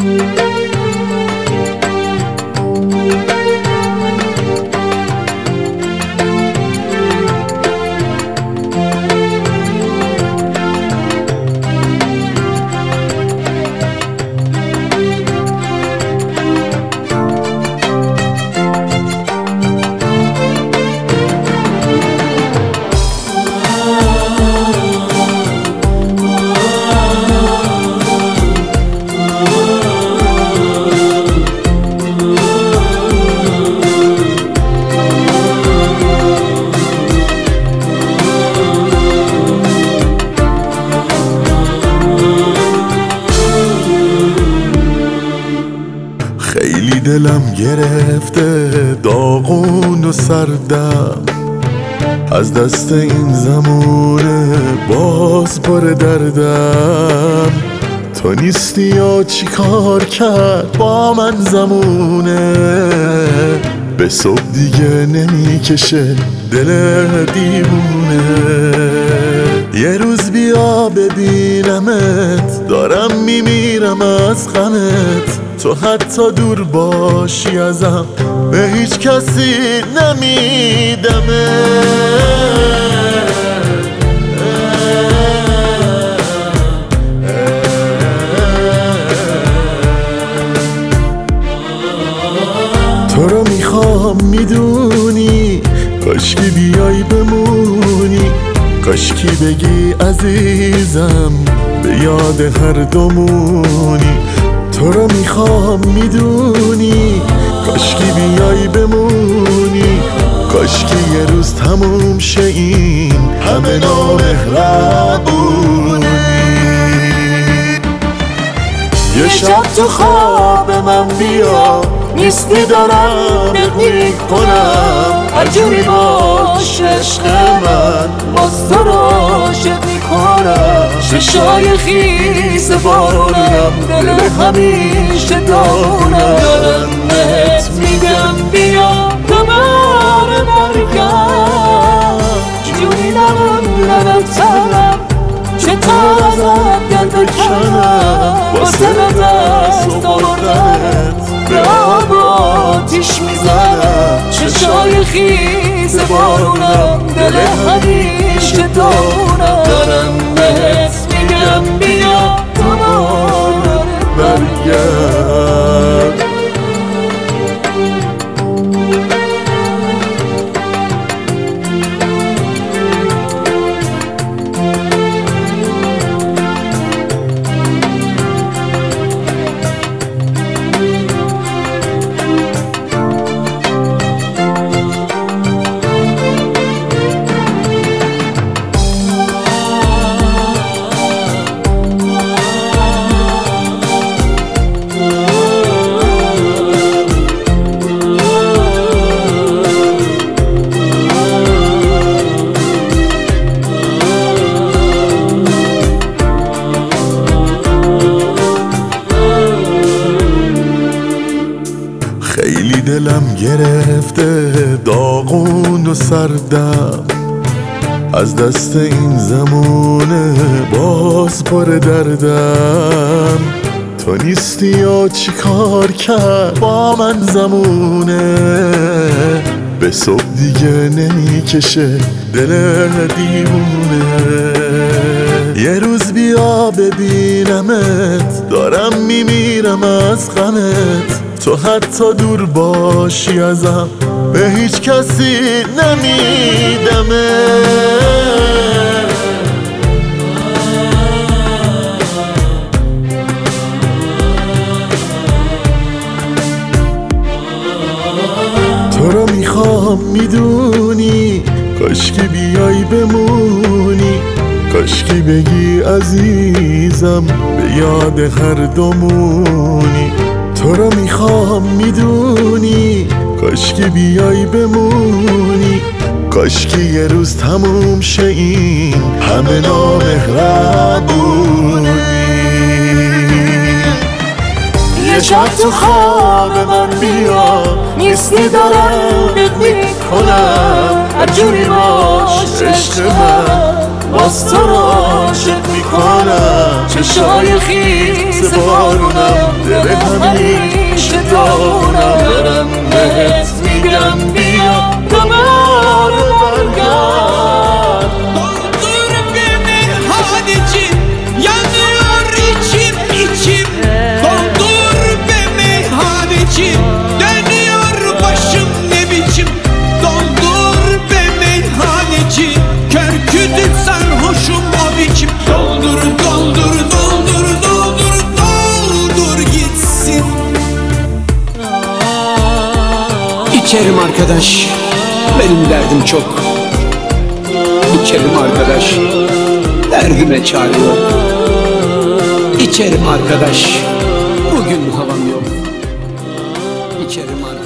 خیلی دلم گرفته داغون و سردم، از دست این زمونه باز پر دردم. تو نیستی یا چی کار کرد با من زمونه، به صبح دیگه نمیکشه دل دیوونه. یه روز بیا ببینمت، دارم میمیرم از غمت. تو حتی دور باشی ازم به هیچ کسی نمیدمه. تو رو میخوام میدونی، کاشکی بیای بمونی، کاشکی بگی عزیزم به یاد هر دومونی. تو رو میخوام میدونی، کاشکی بیای بمونی، کاشکی یه روز تموم شه این همه نامهربونی. یه شب تو خواب من بیا، نیستی دارم میکنم، هر جوری باش عشق من، باز تو رو عاشق میکنم. چشای خیز بارونم، دل همیشه دارونم. دارم بهت میگم بیا دوباره برگرد، جوری نموندم تنم، چطور ازت دل بکنم. واسه دست آوردنت به آب و آتیش میزنم. چشای خیز بارونم، دل همیشه دارونم. دارم بهت میگم بیا دوباره برگرد. خیلی دلم گرفته داغون و سردم، از دست این زمونه باز پر دردم. تو نیستی یا چی کار کرد با من زمونه، به صبح دیگه نمیکشه دل دیوونه. یه روز بیا ببینمت، دارم میمیرم از غمت. تو حتی دور باشی ازم به هیچ کسی نمیدمه. تو رو میخوام میدونی، کاشکی بیای بمونی، کاشکی بگی عزیزم به یاد هر دومونی. تو رو میخوام میدونی، کاشکی بیای بمونی، کاشکی یه روز تموم شه این همه نامهربونی. یه شب تو خواب من بیا، نیستی دارم میکنم، هر جوری باش عشق من، باز تو رو عاشق میکنم. چشای خیز بارونم، همیشه دارم برم بهت میگم بیا دوباره برگرد Doldur bir meyhaneci, yanıyor içim içim. Doldur be meyhaneci, dönüyor başım ne biçim. Doldur be meyhaneci, kör kütük sarhoşum o biçim. Doldur doldur doldur doldur doldur gitsin. İçerim arkadaş, benim derdim çok. İçerim arkadaş, derdime çare yok. İçerim arkadaş, bugün havam yok. İçerim arkadaş.